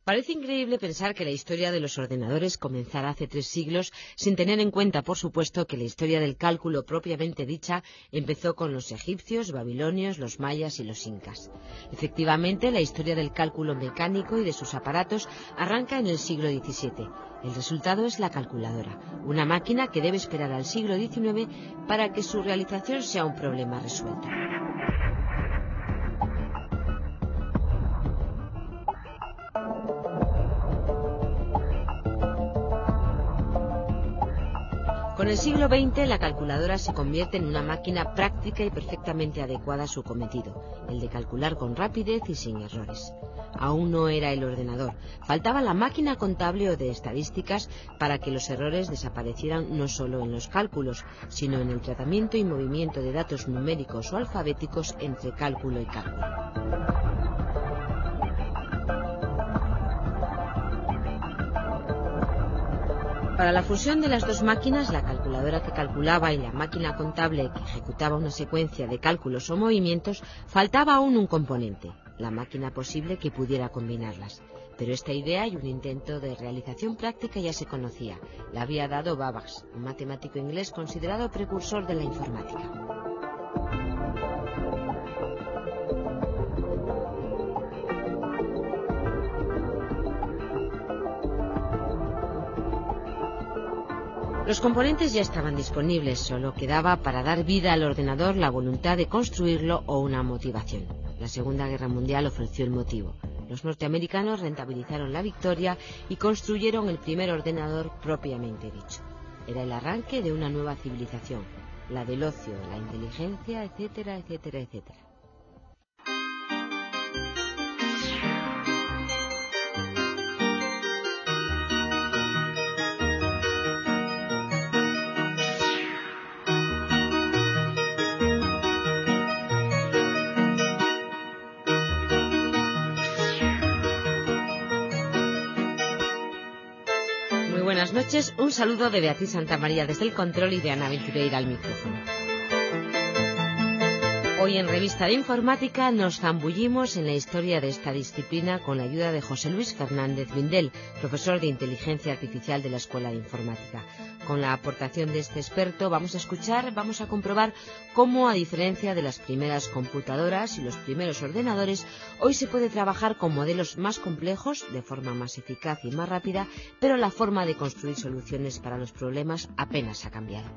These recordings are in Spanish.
Parece increíble pensar que la historia de los ordenadores comenzara hace 3 siglos, sin tener en cuenta, por supuesto, que la historia del cálculo propiamente dicha empezó con los egipcios, babilonios, los mayas y los incas. Efectivamente, la historia del cálculo mecánico y de sus aparatos arranca en el siglo XVII. El resultado es la calculadora, una máquina que debe esperar al siglo XIX para que su realización sea un problema resuelto. Con el siglo XX, la calculadora se convierte en una máquina práctica y perfectamente adecuada a su cometido, el de calcular con rapidez y sin errores. Aún no era el ordenador, faltaba la máquina contable o de estadísticas para que los errores desaparecieran no solo en los cálculos, sino en el tratamiento y movimiento de datos numéricos o alfabéticos entre cálculo y cálculo. Para la fusión de las dos máquinas, la calculadora que calculaba y la máquina contable que ejecutaba una secuencia de cálculos o movimientos, faltaba aún un componente, la máquina posible que pudiera combinarlas. Pero esta idea y un intento de realización práctica ya se conocía. La había dado Babbage, un matemático inglés considerado precursor de la informática. Los componentes ya estaban disponibles, solo quedaba para dar vida al ordenador la voluntad de construirlo o una motivación. La Segunda Guerra Mundial ofreció el motivo. Los norteamericanos rentabilizaron la victoria y construyeron el primer ordenador propiamente dicho. Era el arranque de una nueva civilización, la del ocio, la inteligencia, etcétera, etcétera, etcétera. Buenas noches, un saludo de Beatriz Santamaría desde el control y de Ana Ventureira al micrófono. Hoy en Revista de Informática nos zambullimos en la historia de esta disciplina con la ayuda de José Luis Fernández Vindel, profesor de Inteligencia Artificial de la Escuela de Informática. Con la aportación de este experto vamos a comprobar cómo, a diferencia de las primeras computadoras y los primeros ordenadores, hoy se puede trabajar con modelos más complejos, de forma más eficaz y más rápida, pero la forma de construir soluciones para los problemas apenas ha cambiado.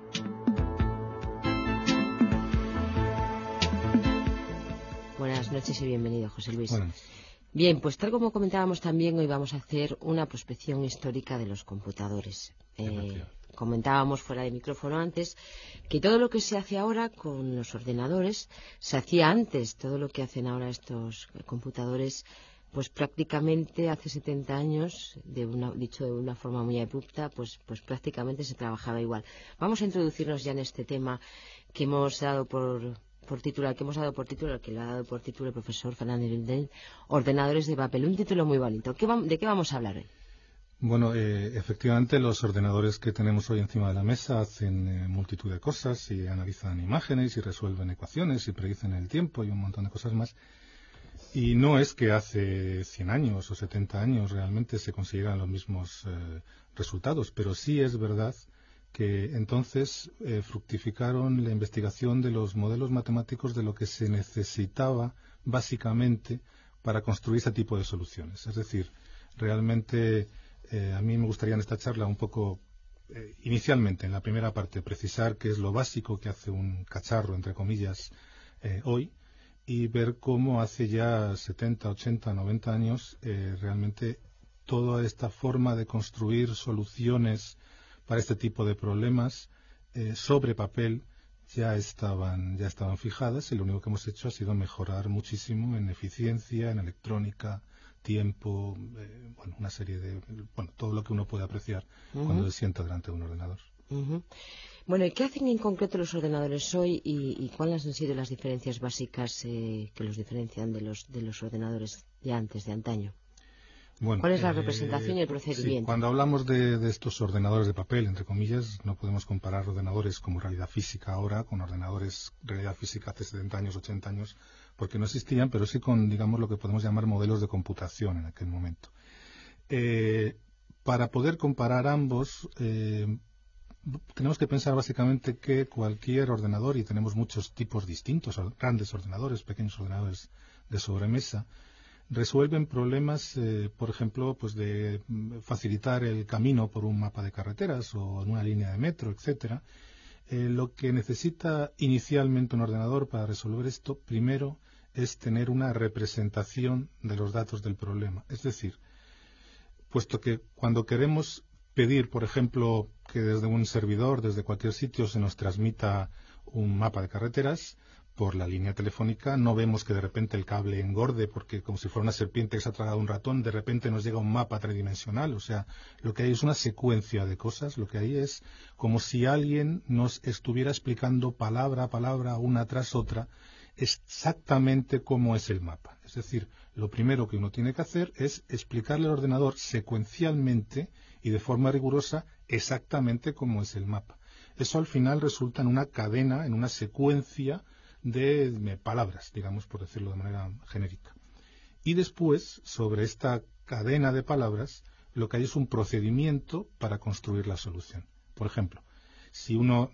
Buenas noches y bienvenido, José Luis. Bueno. Bien, pues tal como comentábamos también, hoy vamos a hacer una prospección histórica de los computadores. Comentábamos fuera de micrófono antes que todo lo que se hace ahora con los ordenadores se hacía antes. Todo lo que hacen ahora estos computadores, pues prácticamente hace 70 años, dicho de una forma muy abrupta, pues prácticamente se trabajaba igual. Vamos a introducirnos ya en este tema que hemos dado por título, al que lo ha dado por título el profesor Fernández Vindel, ordenadores de papel, un título muy bonito. ¿De qué vamos a hablar hoy? Bueno, efectivamente los ordenadores que tenemos hoy encima de la mesa hacen multitud de cosas y analizan imágenes y resuelven ecuaciones y predicen el tiempo y un montón de cosas más. Y no es que hace 100 años o 70 años realmente se consiguieran los mismos resultados, pero sí es verdad que entonces fructificaron la investigación de los modelos matemáticos de lo que se necesitaba básicamente para construir ese tipo de soluciones. Es decir, realmente a mí me gustaría en esta charla un poco, inicialmente, en la primera parte, precisar qué es lo básico que hace un cacharro, entre comillas, hoy, y ver cómo hace ya 70, 80, 90 años realmente toda esta forma de construir soluciones para este tipo de problemas sobre papel ya estaban fijadas, y lo único que hemos hecho ha sido mejorar muchísimo en eficiencia, en electrónica, tiempo, una serie de, todo lo que uno puede apreciar cuando se sienta delante de un ordenador. Bueno, ¿y qué hacen en concreto los ordenadores hoy y cuáles han sido las diferencias básicas que los diferencian de los ordenadores de antes, de antaño? Bueno, ¿cuál es la representación y el procedimiento? Sí, cuando hablamos de estos ordenadores de papel, entre comillas, no podemos comparar ordenadores como realidad física ahora con ordenadores realidad física hace 70 años, 80 años, porque no existían, pero sí con, digamos, lo que podemos llamar modelos de computación en aquel momento. Para poder comparar ambos, tenemos que pensar básicamente que cualquier ordenador, y tenemos muchos tipos distintos, grandes ordenadores, pequeños ordenadores de sobremesa, resuelven problemas, por ejemplo, pues de facilitar el camino por un mapa de carreteras o en una línea de metro, etcétera. Lo que necesita inicialmente un ordenador para resolver esto, primero, es tener una representación de los datos del problema. Es decir, puesto que cuando queremos pedir, por ejemplo, que desde un servidor, desde cualquier sitio, se nos transmita un mapa de carreteras por la línea telefónica, no vemos que de repente el cable engorde, porque como si fuera una serpiente que se ha tragado un ratón, de repente nos llega un mapa tridimensional. O sea, lo que hay es una secuencia de cosas, lo que hay es como si alguien nos estuviera explicando palabra a palabra, una tras otra, exactamente cómo es el mapa. Es decir, lo primero que uno tiene que hacer es explicarle al ordenador secuencialmente y de forma rigurosa exactamente cómo es el mapa. Eso al final resulta en una cadena, en una secuencia de palabras, digamos, por decirlo de manera genérica. Y después, sobre esta cadena de palabras, lo que hay es un procedimiento para construir la solución. Por ejemplo, si uno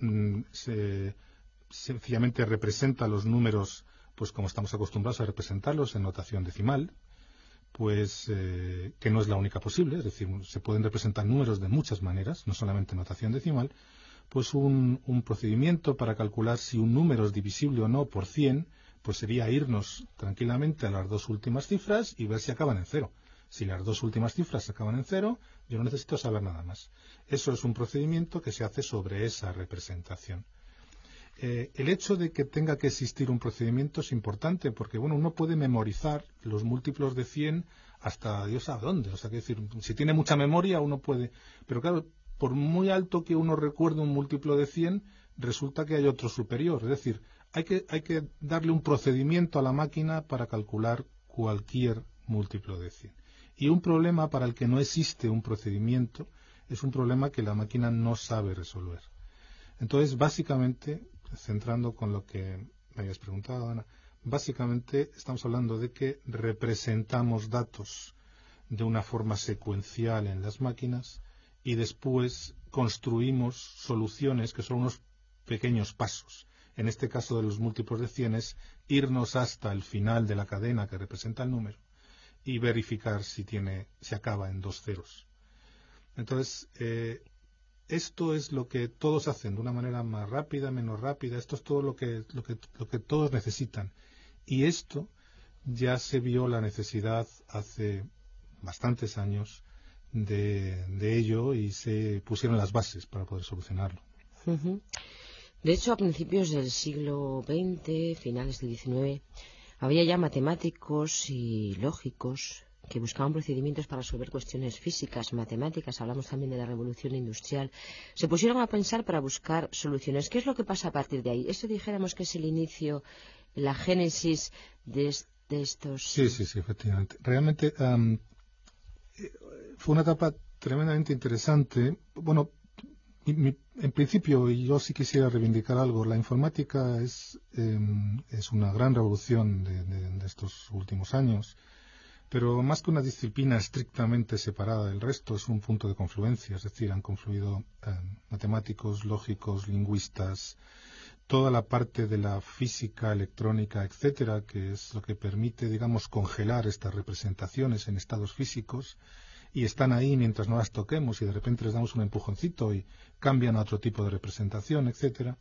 sencillamente representa los números, pues como estamos acostumbrados a representarlos en notación decimal, pues que no es la única posible, es decir, se pueden representar números de muchas maneras, no solamente en notación decimal, pues un procedimiento para calcular si un número es divisible o no por 100, pues sería irnos tranquilamente a las dos últimas cifras y ver si acaban en cero. Si las dos últimas cifras acaban en cero, yo no necesito saber nada más. Eso es un procedimiento que se hace sobre esa representación. El hecho de que tenga que existir un procedimiento es importante porque, bueno, uno puede memorizar los múltiplos de 100 hasta Dios sabe dónde. O sea, que decir, si tiene mucha memoria uno puede. Pero claro, por muy alto que uno recuerde un múltiplo de 100, resulta que hay otro superior. Es decir, hay que darle un procedimiento a la máquina para calcular cualquier múltiplo de 100. Y un problema para el que no existe un procedimiento es un problema que la máquina no sabe resolver. Entonces, básicamente, centrando con lo que me habías preguntado, Ana, básicamente estamos hablando de que representamos datos de una forma secuencial en las máquinas y después construimos soluciones que son unos pequeños pasos. En este caso de los múltiplos de 100 es irnos hasta el final de la cadena que representa el número y verificar si acaba en dos ceros. Entonces, esto es lo que todos hacen de una manera más rápida, menos rápida. Esto es todo lo que todos necesitan. Y esto ya se vio la necesidad hace bastantes años de ello y se pusieron las bases para poder solucionarlo. Uh-huh. De hecho, a principios del siglo XX, finales del XIX, había ya matemáticos y lógicos que buscaban procedimientos para resolver cuestiones físicas, matemáticas. Hablamos también de la revolución industrial. Se pusieron a pensar para buscar soluciones. ¿Qué es lo que pasa a partir de ahí? Esto dijéramos que es el inicio, la génesis de estos... Sí, efectivamente. Realmente fue una etapa tremendamente interesante. Bueno, en principio, y yo sí quisiera reivindicar algo, la informática es una gran revolución de estos últimos años. Pero más que una disciplina estrictamente separada del resto, es un punto de confluencia, es decir, han confluido matemáticos, lógicos, lingüistas, toda la parte de la física, electrónica, etcétera, que es lo que permite, digamos, congelar estas representaciones en estados físicos, y están ahí mientras no las toquemos y de repente les damos un empujoncito y cambian a otro tipo de representación, etcétera.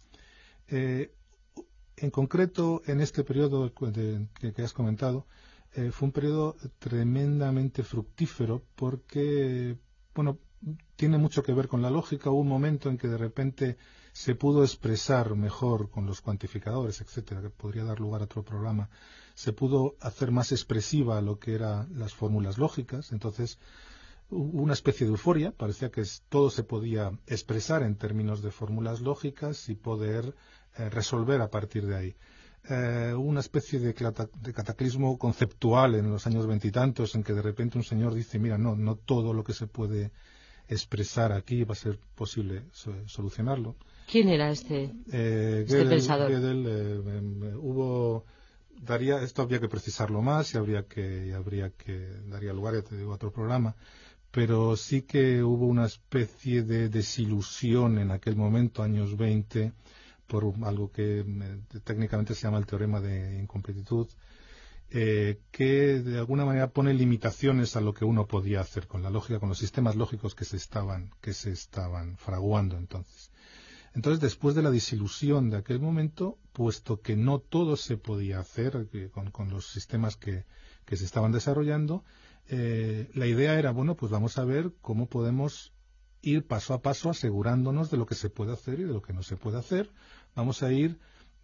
En concreto, en este periodo que has comentado, fue un periodo tremendamente fructífero porque, bueno, tiene mucho que ver con la lógica. Hubo un momento en que de repente se pudo expresar mejor con los cuantificadores, etcétera, que podría dar lugar a otro programa. Se pudo hacer más expresiva lo que eran las fórmulas lógicas. Entonces, hubo una especie de euforia. Parecía que todo se podía expresar en términos de fórmulas lógicas y poder resolver a partir de ahí. Una especie de cataclismo conceptual en los años veintitantos en que de repente un señor dice, mira, no todo lo que se puede expresar aquí va a ser posible solucionarlo. ¿Quién era este pensador? Gödel, hubo esto habría que precisarlo más y daría lugar, ya te digo, a otro programa, pero sí que hubo una especie de desilusión en aquel momento, años 20, por algo que técnicamente se llama el teorema de incompletitud, que de alguna manera pone limitaciones a lo que uno podía hacer con la lógica, con los sistemas lógicos que se estaban fraguando entonces. Entonces, después de la desilusión de aquel momento, puesto que no todo se podía hacer con los sistemas que se estaban desarrollando, la idea era, bueno, pues vamos a ver cómo podemos ir paso a paso asegurándonos de lo que se puede hacer y de lo que no se puede hacer. Vamos a ir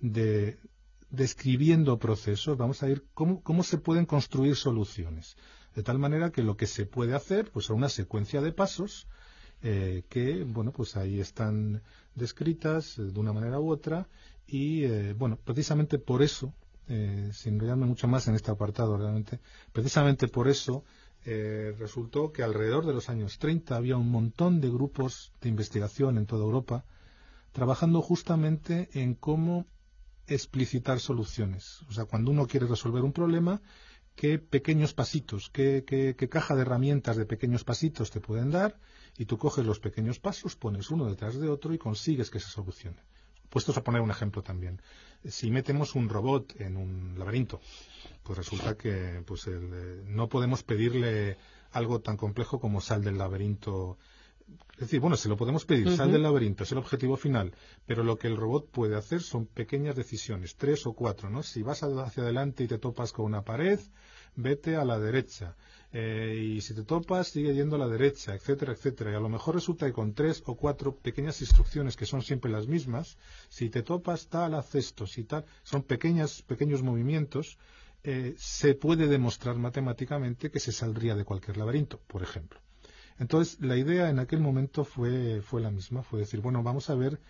describiendo procesos, vamos a ir cómo se pueden construir soluciones. De tal manera que lo que se puede hacer, pues es una secuencia de pasos que, bueno, pues ahí están descritas de una manera u otra y, bueno, precisamente por eso, sin enrollarme mucho más en este apartado realmente, precisamente por eso resultó que alrededor de los años 30 había un montón de grupos de investigación en toda Europa trabajando justamente en cómo explicitar soluciones. O sea, cuando uno quiere resolver un problema, qué pequeños pasitos, qué caja de herramientas de pequeños pasitos te pueden dar, y tú coges los pequeños pasos, pones uno detrás de otro y consigues que se solucione. Puestos a poner un ejemplo también. Si metemos un robot en un laberinto, pues resulta que no podemos pedirle algo tan complejo como sal del laberinto. Es decir, bueno, se lo podemos pedir, sal del laberinto, es el objetivo final, pero lo que el robot puede hacer son pequeñas decisiones, 3 o 4, ¿no? Si vas hacia adelante y te topas con una pared, vete a la derecha, y si te topas, sigue yendo a la derecha, etcétera, etcétera. Y a lo mejor resulta que con 3 o 4 pequeñas instrucciones que son siempre las mismas, si te topas tal, haz esto, si tal, son pequeños movimientos, se puede demostrar matemáticamente que se saldría de cualquier laberinto, por ejemplo. Entonces, la idea en aquel momento fue la misma, fue decir, bueno, vamos a ver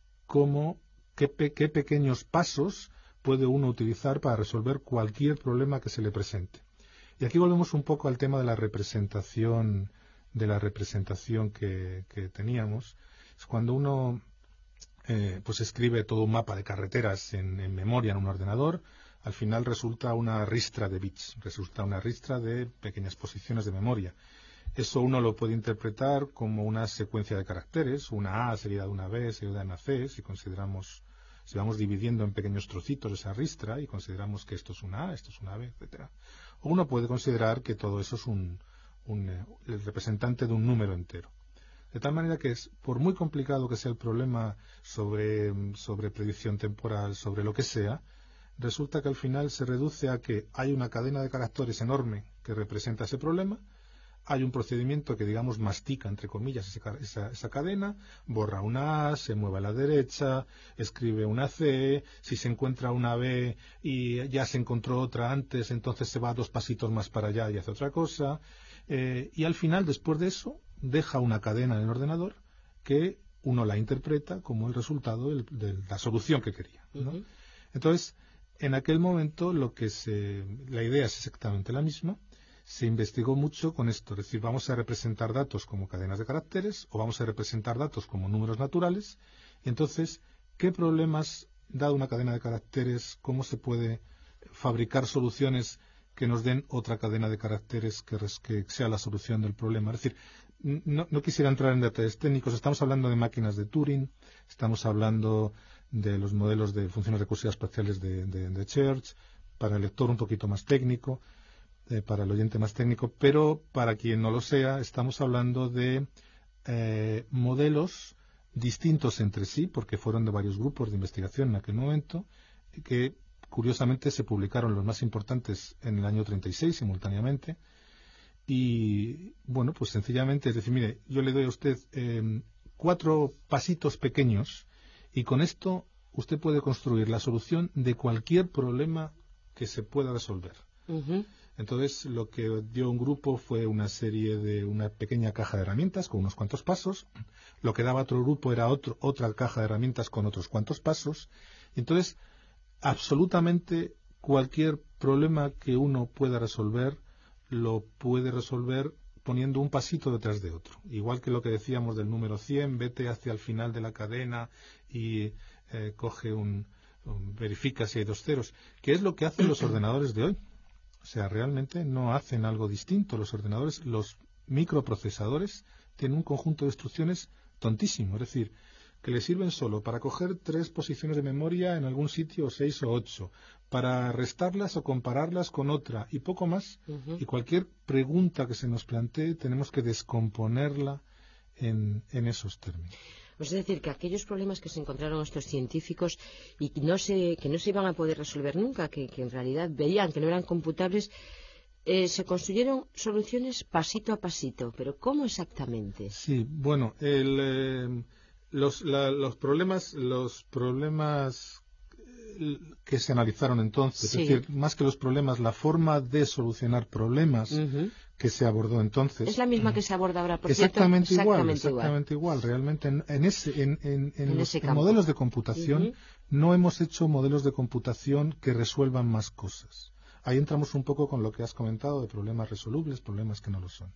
qué pequeños pasos puede uno utilizar para resolver cualquier problema que se le presente. Y aquí volvemos un poco al tema de la representación que teníamos. Es cuando uno pues escribe todo un mapa de carreteras en memoria en un ordenador, al final resulta una ristra de bits, resulta una ristra de pequeñas posiciones de memoria. Eso uno lo puede interpretar como una secuencia de caracteres, una A seguida de una B, seguida de una C, si vamos dividiendo en pequeños trocitos esa ristra y consideramos que esto es una A, esto es una B, etcétera. O uno puede considerar que todo eso es el representante de un número entero. De tal manera que por muy complicado que sea el problema sobre predicción temporal, sobre lo que sea, resulta que al final se reduce a que hay una cadena de caracteres enorme que representa ese problema. Hay un procedimiento que, digamos, mastica, entre comillas, esa cadena, borra una A, se mueve a la derecha, escribe una C, si se encuentra una B y ya se encontró otra antes, entonces se va 2 pasitos más para allá y hace otra cosa. Y al final, después de eso, deja una cadena en el ordenador que uno la interpreta como el resultado de la solución que quería, ¿no? Uh-huh. Entonces, en aquel momento, la idea es exactamente la misma. Se investigó mucho con esto, es decir, vamos a representar datos como cadenas de caracteres o vamos a representar datos como números naturales. Y entonces, ¿qué problemas da una cadena de caracteres? ¿Cómo se puede fabricar soluciones que nos den otra cadena de caracteres que sea la solución del problema? Es decir, no quisiera entrar en detalles técnicos, estamos hablando de máquinas de Turing, estamos hablando de los modelos de funciones recursivas parciales de Church, para el lector un poquito más técnico, para el oyente más técnico, pero para quien no lo sea, estamos hablando de modelos distintos entre sí, porque fueron de varios grupos de investigación en aquel momento, que curiosamente se publicaron los más importantes en el año 36 simultáneamente, y bueno, pues sencillamente es decir, mire, yo le doy a usted 4 pasitos pequeños, y con esto usted puede construir la solución de cualquier problema que se pueda resolver. Uh-huh. Entonces, lo que dio un grupo fue una pequeña caja de herramientas con unos cuantos pasos. Lo que daba otro grupo era otra caja de herramientas con otros cuantos pasos. Entonces, absolutamente cualquier problema que uno pueda resolver, lo puede resolver poniendo un pasito detrás de otro. Igual que lo que decíamos del número 100, vete hacia el final de la cadena y coge verifica si hay dos ceros, que es lo que hacen los ordenadores de hoy. O sea, realmente no hacen algo distinto. Los ordenadores, los microprocesadores, tienen un conjunto de instrucciones tontísimo, es decir, que le sirven solo para coger 3 posiciones de memoria en algún sitio, o 6 o 8, para restarlas o compararlas con otra, y poco más. Y cualquier pregunta que se nos plantee tenemos que descomponerla en esos términos. Pues es decir, que aquellos problemas que se encontraron estos científicos y que no se iban a poder resolver nunca, que en realidad veían que no eran computables, se construyeron soluciones pasito a pasito. ¿Pero cómo exactamente? Sí, bueno, los problemas que se analizaron entonces, Sí. es decir, más que los problemas, la forma de solucionar problemas que se abordó entonces. Es la misma que se aborda ahora, por exactamente cierto. Exactamente igual. Realmente en ese campo. modelos de computación no hemos hecho modelos de computación que resuelvan más cosas. Ahí entramos un poco con lo que has comentado de problemas resolubles, problemas que no lo son.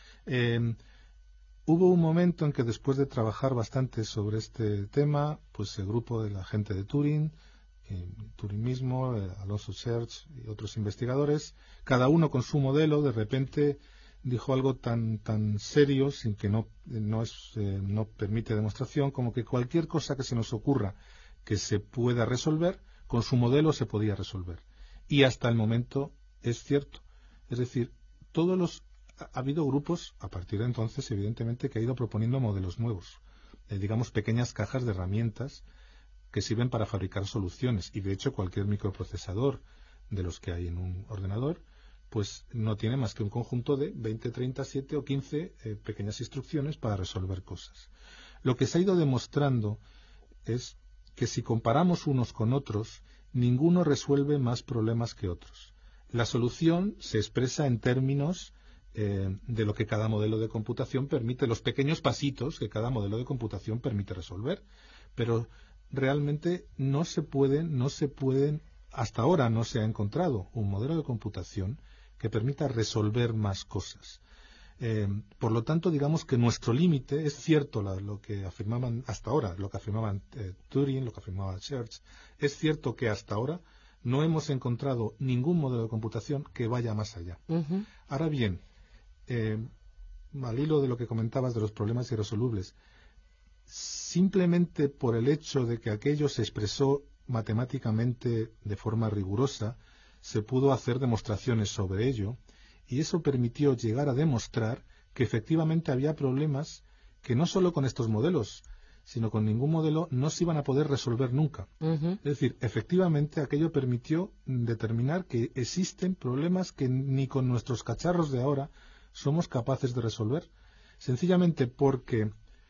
Hubo un momento en que después de trabajar bastante sobre este tema, pues el grupo de la gente de Turing, Turing mismo, Alonso Church y otros investigadores, cada uno con su modelo, de repente dijo algo tan serio, sin que no permite demostración, como que cualquier cosa que se nos ocurra que se pueda resolver, con su modelo se podía resolver. Y hasta el momento es cierto. Es decir, ha habido grupos, a partir de entonces, evidentemente, que ha ido proponiendo modelos nuevos, digamos pequeñas cajas de herramientas que sirven para fabricar soluciones. Y de hecho cualquier microprocesador de los que hay en un ordenador, pues no tiene más que un conjunto de 20, 30, 7 o 15 pequeñas instrucciones para resolver cosas. Lo que se ha ido demostrando es que si comparamos unos con otros, ninguno resuelve más problemas que otros. La solución se expresa en términos de lo que cada modelo de computación permite, los pequeños pasitos que cada modelo de computación permite resolver. Pero realmente no se pueden, hasta ahora no se ha encontrado un modelo de computación que permita resolver más cosas. Por lo tanto, digamos que nuestro límite, es cierto lo que afirmaban hasta ahora, lo que afirmaban Turing, lo que afirmaba Church, es cierto que hasta ahora no hemos encontrado ningún modelo de computación que vaya más allá. Ahora bien, al hilo de lo que comentabas de los problemas irresolubles, simplemente por el hecho de que aquello se expresó matemáticamente de forma rigurosa, se pudo hacer demostraciones sobre ello, y eso permitió llegar a demostrar que efectivamente había problemas que no solo con estos modelos, sino con ningún modelo no se iban a poder resolver nunca. Es decir, efectivamente aquello permitió determinar que existen problemas que ni con nuestros cacharros de ahora somos capaces de resolver, sencillamente porque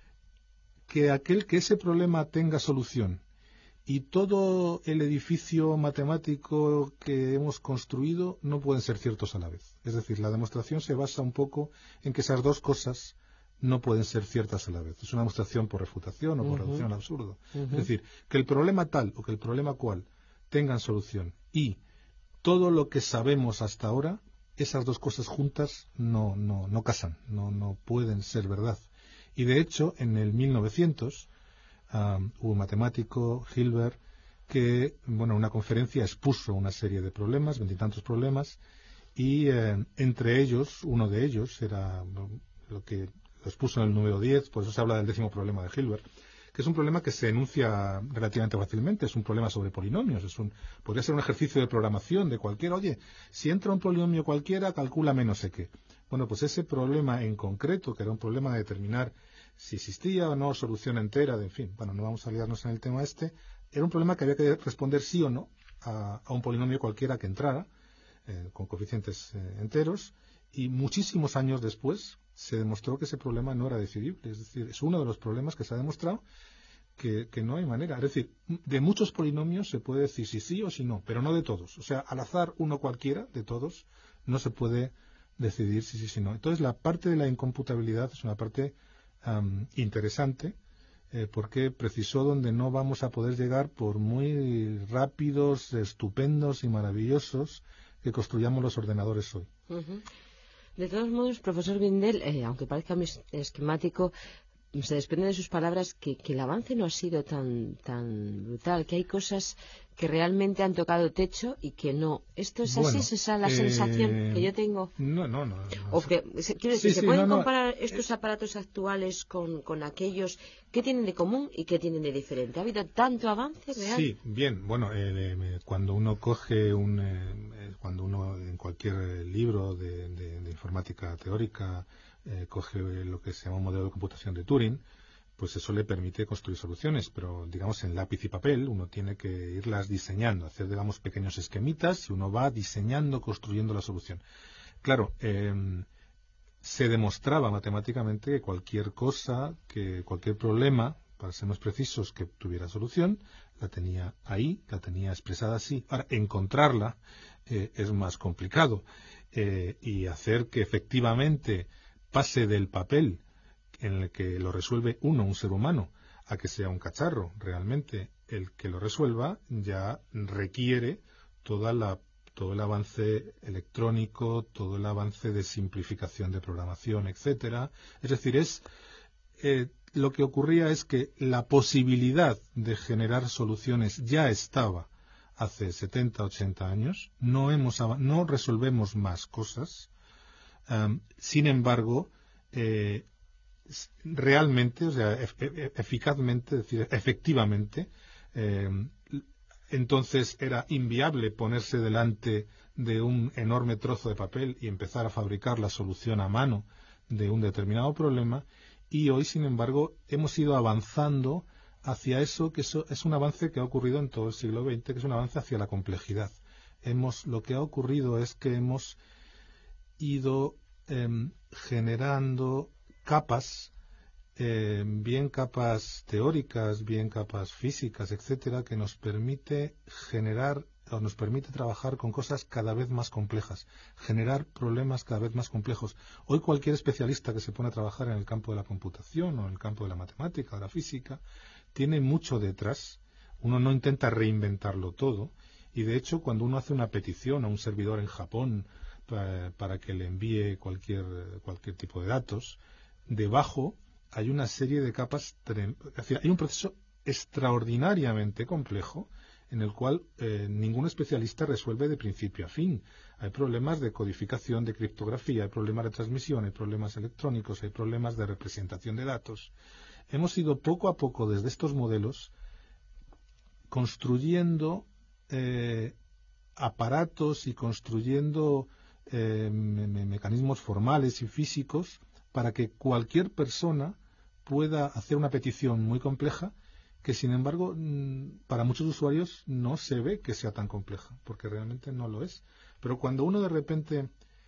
que ese problema tenga solución y todo el edificio matemático que hemos construido no pueden ser ciertos a la vez. Es decir, la demostración se basa un poco en que esas dos cosas no pueden ser ciertas a la vez. Es una demostración por refutación o por reducción al absurdo. Es decir, que el problema tal o que el problema cual tengan solución y todo lo que sabemos hasta ahora, esas dos cosas juntas no casan, no pueden ser verdad. Y de hecho, en el 1900 hubo un matemático, Hilbert, que en una conferencia expuso una serie de problemas, 20 y tantos problemas, y entre ellos, uno de ellos era lo que lo expuso en el número 10, por eso se habla del 10º problema de Hilbert, que es un problema que se enuncia relativamente fácilmente, es un problema sobre polinomios, podría ser un ejercicio de programación de cualquiera, oye, si entra un polinomio cualquiera, calcúlame no sé qué. Bueno, pues ese problema en concreto, que era un problema de determinar si existía o no solución entera, no vamos a liarnos en el tema era un problema que había que responder sí o no a un polinomio cualquiera que entrara, con coeficientes enteros, y muchísimos años después se demostró que ese problema no era decidible. Es decir, es uno de los problemas que se ha demostrado que no hay manera. Es decir, de muchos polinomios se puede decir si sí o si no, pero no de todos. O sea, al azar uno cualquiera de todos no se puede decidir si sí o si no. Entonces, la parte de la incomputabilidad es una parte interesante, porque precisó donde no vamos a poder llegar por muy rápidos, estupendos y maravillosos que construyamos los ordenadores hoy. De todos modos, profesor Bindel, aunque parezca muy esquemático, se desprende de sus palabras que el avance no ha sido tan brutal, que hay cosas que realmente han tocado techo y que no. ¿Esto es así? ¿Es esa la sensación que yo tengo? No. O que, quiero decir, ¿se pueden comparar estos aparatos actuales con aquellos? ¿Qué tienen de común y qué tienen de diferente? ¿Ha habido tanto avance real? Sí, bien. Bueno, cuando uno coge cuando uno en cualquier libro de informática teórica coge lo que se llama un modelo de computación de Turing, pues eso le permite construir soluciones, pero digamos en lápiz y papel uno tiene que irlas diseñando, hacer digamos pequeños esquemitas y uno va diseñando, construyendo la solución. Claro, se demostraba matemáticamente que cualquier cosa, que cualquier problema, para ser más precisos, que tuviera solución, la tenía ahí, la tenía expresada así. Ahora, encontrarla es más complicado y hacer que efectivamente pase del papel en el que lo resuelve un ser humano, a que sea un cacharro realmente el que lo resuelva, ya requiere todo el avance electrónico, todo el avance de simplificación de programación, etcétera. Es decir, lo que ocurría es que la posibilidad de generar soluciones ya estaba hace 70, 80 años. No resolvemos más cosas. Sin embargo, realmente, o sea, eficazmente, es decir, efectivamente, entonces era inviable ponerse delante de un enorme trozo de papel y empezar a fabricar la solución a mano de un determinado problema, y hoy, sin embargo, hemos ido avanzando hacia eso, que eso es un avance que ha ocurrido en todo el siglo XX, que es un avance hacia la complejidad. Lo que ha ocurrido es que hemos ido generando capas, bien capas teóricas, bien capas físicas, etcétera, que nos permite generar o nos permite trabajar con cosas cada vez más complejas, generar problemas cada vez más complejos. Hoy cualquier especialista que se pone a trabajar en el campo de la computación o en el campo de la matemática o la física tiene mucho detrás. Uno no intenta reinventarlo todo, y de hecho cuando uno hace una petición a un servidor en Japón para que le envíe cualquier tipo de datos, debajo hay una serie de capas, es decir, hay un proceso extraordinariamente complejo en el cual ningún especialista resuelve de principio a fin. Hay problemas de codificación, de criptografía, hay problemas de transmisión, hay problemas electrónicos, hay problemas de representación de datos. Hemos ido poco a poco desde estos modelos construyendo aparatos y construyendo mecanismos formales y físicos para que cualquier persona pueda hacer una petición muy compleja que, sin embargo, para muchos usuarios no se ve que sea tan compleja, porque realmente no lo es. Pero cuando uno de repente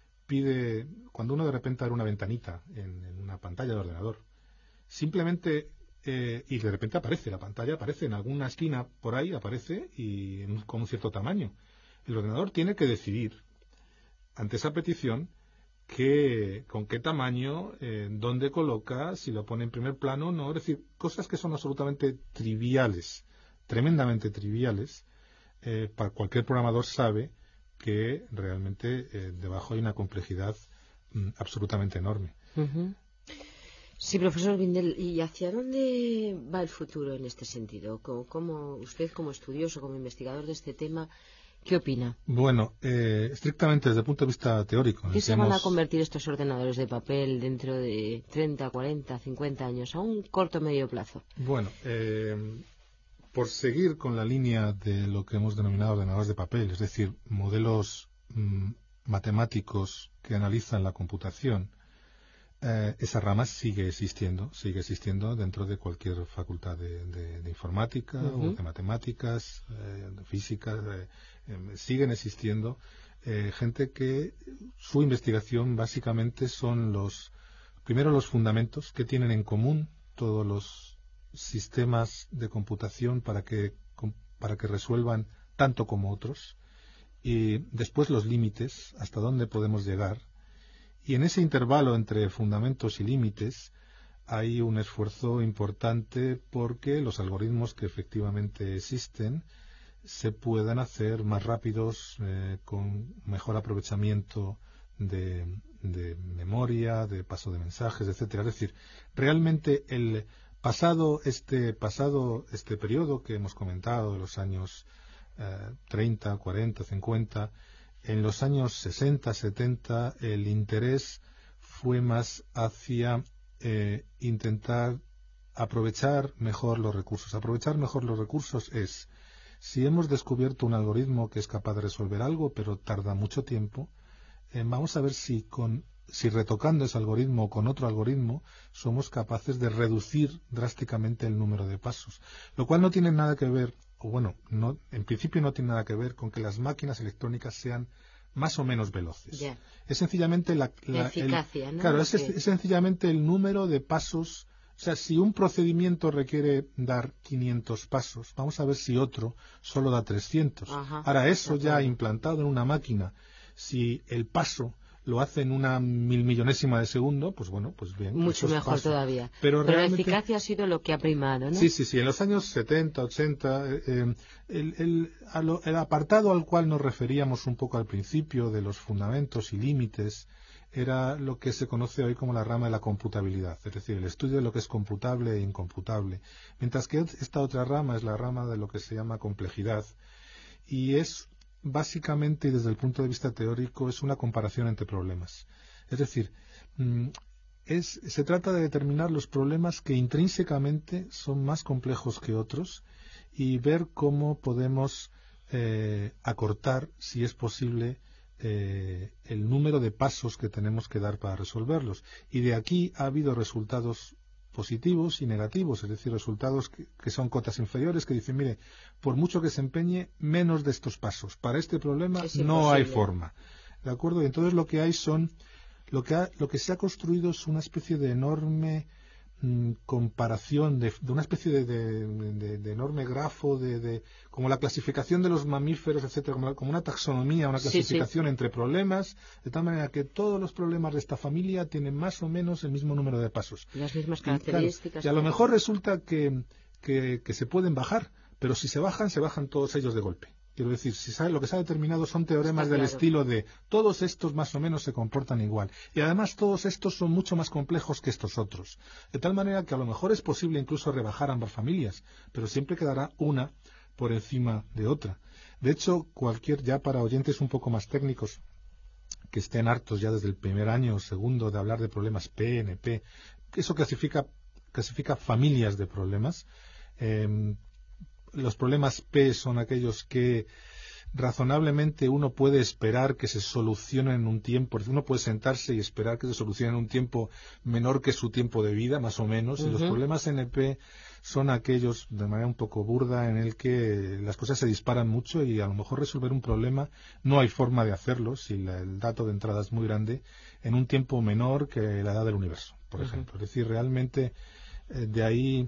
abre una ventanita en una pantalla de ordenador, simplemente, y de repente la pantalla aparece en alguna esquina por ahí, aparece y con un cierto tamaño. El ordenador tiene que decidir, ante esa petición, con qué tamaño, dónde coloca, si lo pone en primer plano o no. Es decir, cosas que son absolutamente triviales, tremendamente triviales. Para cualquier programador sabe que realmente debajo hay una complejidad absolutamente enorme. Uh-huh. Sí, profesor Bindel, ¿y hacia dónde va el futuro en este sentido? ¿Cómo usted, como estudioso, como investigador de este tema, qué opina? Bueno, estrictamente desde el punto de vista teórico. ¿Qué se van a convertir estos ordenadores de papel dentro de 30, 40, 50 años, a un corto o medio plazo? Bueno, por seguir con la línea de lo que hemos denominado ordenadores de papel, es decir, modelos matemáticos que analizan la computación, esa rama sigue existiendo dentro de cualquier facultad de informática o de matemáticas, de física. Siguen existiendo gente que su investigación básicamente son primero los fundamentos que tienen en común todos los sistemas de computación para que resuelvan tanto como otros, y después los límites, hasta dónde podemos llegar. Y en ese intervalo entre fundamentos y límites hay un esfuerzo importante porque los algoritmos que efectivamente existen se puedan hacer más rápidos, con mejor aprovechamiento de memoria, de paso de mensajes, etcétera. Es decir, realmente el pasado este periodo que hemos comentado de los años 30, 40, 50, en los años 60, 70 el interés fue más hacia intentar aprovechar mejor los recursos. Aprovechar mejor los recursos es, si hemos descubierto un algoritmo que es capaz de resolver algo, pero tarda mucho tiempo, vamos a ver si retocando ese algoritmo o con otro algoritmo somos capaces de reducir drásticamente el número de pasos. Lo cual no tiene nada que ver, en principio no tiene nada que ver con que las máquinas electrónicas sean más o menos veloces. Yeah. Es sencillamente la eficacia, ¿no? Claro, es sencillamente el número de pasos. O sea, si un procedimiento requiere dar 500 pasos, vamos a ver si otro solo da 300. Ajá, ahora, eso ya implantado en una máquina, si el paso lo hace en una 1000.000.000ésima de segundo, pues bien. Mucho mejor paso. Todavía. Pero realmente, la eficacia ha sido lo que ha primado, ¿no? Sí. En los años 70, 80, el apartado al cual nos referíamos un poco al principio de los fundamentos y límites era lo que se conoce hoy como la rama de la computabilidad, es decir, el estudio de lo que es computable e incomputable. Mientras que esta otra rama es la rama de lo que se llama complejidad, y es básicamente, y desde el punto de vista teórico, es una comparación entre problemas. Es decir, se trata de determinar los problemas que intrínsecamente son más complejos que otros y ver cómo podemos acortar, si es posible, el número de pasos que tenemos que dar para resolverlos. Y de aquí ha habido resultados positivos y negativos, es decir, resultados que son cotas inferiores, que dicen, mire, por mucho que se empeñe, menos de estos pasos. Para este problema no hay forma. ¿De acuerdo? Y entonces lo que hay lo que se ha construido es una especie de enorme comparación, de una especie de enorme grafo, como la clasificación de los mamíferos, etcétera, como una taxonomía, una clasificación entre problemas, de tal manera que todos los problemas de esta familia tienen más o menos el mismo número de pasos. Las mismas características. Y a lo mejor resulta que se pueden bajar, pero si se bajan todos ellos de golpe. Quiero decir, lo que se ha determinado son teoremas del estilo de todos estos más o menos se comportan igual. Y además todos estos son mucho más complejos que estos otros. De tal manera que a lo mejor es posible incluso rebajar ambas familias, pero siempre quedará una por encima de otra. De hecho, ya para oyentes un poco más técnicos, que estén hartos ya desde el primer año o segundo de hablar de problemas P, NP, eso clasifica familias de problemas. Los problemas P son aquellos que razonablemente uno puede esperar que se solucionen en un tiempo. Uno puede sentarse y esperar que se solucionen en un tiempo menor que su tiempo de vida, más o menos. Y los problemas NP son aquellos, de manera un poco burda, en el que las cosas se disparan mucho y a lo mejor resolver un problema no hay forma de hacerlo, si el dato de entrada es muy grande, en un tiempo menor que la edad del universo, por ejemplo. Es decir, realmente de ahí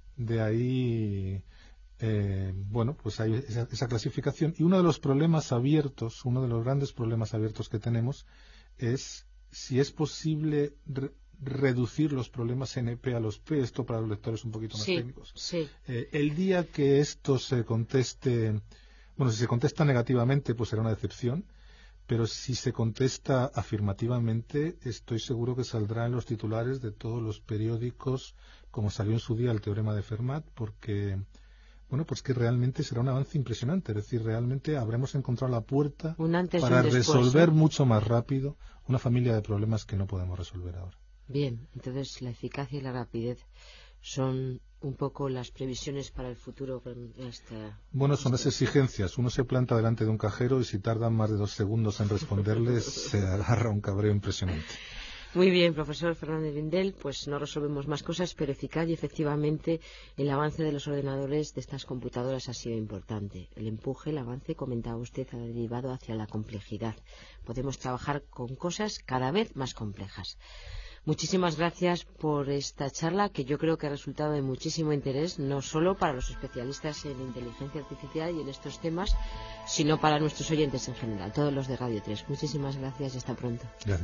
pues hay esa clasificación. Y uno de los grandes problemas abiertos que tenemos es si es posible reducir los problemas NP a los P. Esto para los lectores un poquito más técnicos. Sí. El día que esto se conteste, si se contesta negativamente, pues será una decepción. Pero si se contesta afirmativamente, estoy seguro que saldrá en los titulares de todos los periódicos, como salió en su día el teorema de Fermat, porque pues que realmente será un avance impresionante. Es decir, realmente habremos encontrado la puerta para resolver mucho más rápido una familia de problemas que no podemos resolver ahora. Bien, entonces la eficacia y la rapidez son un poco las previsiones para el futuro. Son las exigencias. Uno se planta delante de un cajero y si tardan más de 2 segundos en responderles, se agarra un cabreo impresionante. Muy bien, profesor Fernández Lindell, pues no resolvemos más cosas, pero eficaz, y efectivamente el avance de los ordenadores, de estas computadoras, ha sido importante. El avance, comentaba usted, ha derivado hacia la complejidad. Podemos trabajar con cosas cada vez más complejas. Muchísimas gracias por esta charla, que yo creo que ha resultado de muchísimo interés, no solo para los especialistas en inteligencia artificial y en estos temas, sino para nuestros oyentes en general, todos los de Radio 3. Muchísimas gracias y hasta pronto. Gracias.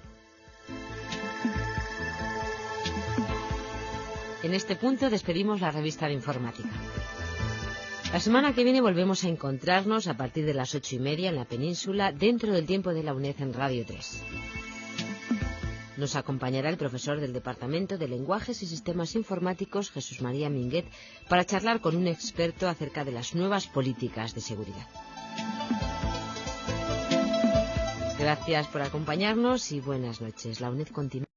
En este punto despedimos la revista de informática. La semana que viene volvemos a encontrarnos a partir de las 8:30 en la península, dentro del tiempo de la UNED en Radio 3. Nos acompañará el profesor del Departamento de Lenguajes y Sistemas Informáticos, Jesús María Minguet, para charlar con un experto acerca de las nuevas políticas de seguridad. Gracias por acompañarnos y buenas noches. La UNED continúa.